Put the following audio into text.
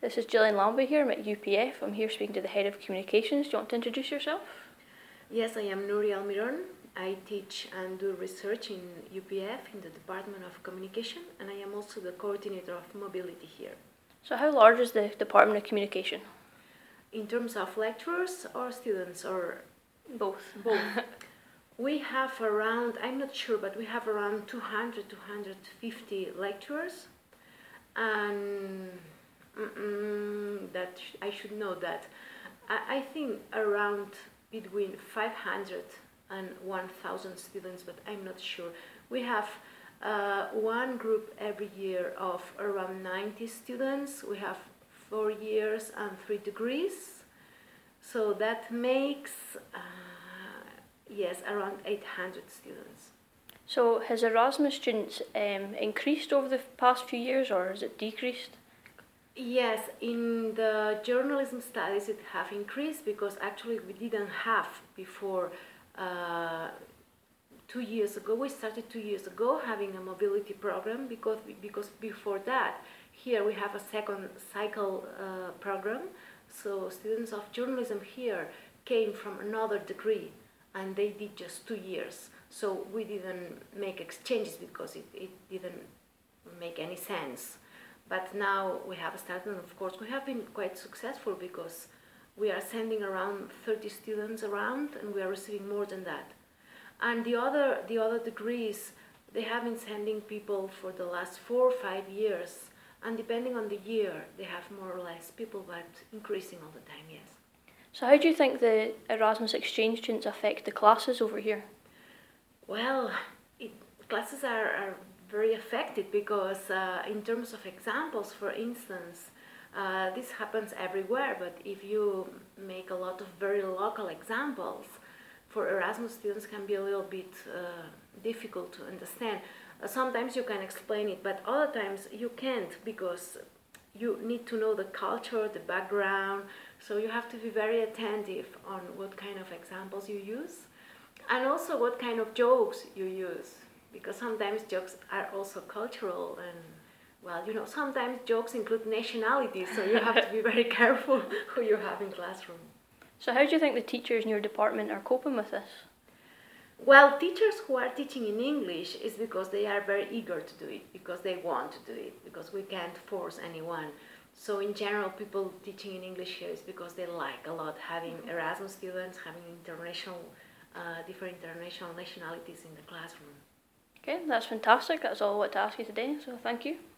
This is Gillian Lambie here. I'm at UPF. I'm here speaking to the Head of Communications. Do you want to introduce yourself? Yes, I am Nuri Almiron. I teach and do research in UPF in the Department of Communication, and I am also the coordinator of mobility here. So how large is the Department of Communication? In terms of lecturers or students or Both. both? We have around, I'm not sure, but we have around 200, 250 lecturers, and that I should know that. I think around between 500 and 1,000 students, but I'm not sure. We have one group every year of around 90 students. We have 4 years and 3 degrees. So that makes, yes, around 800 students. So has Erasmus students increased over the past few years, or has it decreased? Yes, in the journalism studies it have increased because actually we didn't have before 2 years ago. We started 2 years ago having a mobility program because before that here we have a second cycle program. So students of journalism here came from another degree and they did just 2 years. So we didn't make exchanges because it didn't make any sense. But now we have started, and of course we have been quite successful because we are sending around 30 students around and we are receiving more than that. And the other degrees, they have been sending people for the last 4 or 5 years, and depending on the year they have more or less people, but increasing all the time, yes. So how do you think the Erasmus exchange students affect the classes over here? Well, classes are very affected because in terms of examples, for instance, this happens everywhere, but if you make a lot of very local examples, for Erasmus students can be a little bit difficult to understand. Sometimes you can explain it, but other times you can't because you need to know the culture, the background, so you have to be very attentive on what kind of examples you use and also what kind of jokes you use. Because sometimes jokes are also cultural and, well, you know, sometimes jokes include nationalities, so you have to be very careful who you have in classroom. So how do you think the teachers in your department are coping with this? Well, teachers who are teaching in English is because they are very eager to do it, because they want to do it, because we can't force anyone. So in general, people teaching in English here is because they like a lot having Erasmus students, having different international nationalities in the classroom. Okay, that's fantastic. That's all I want to ask you today, so thank you.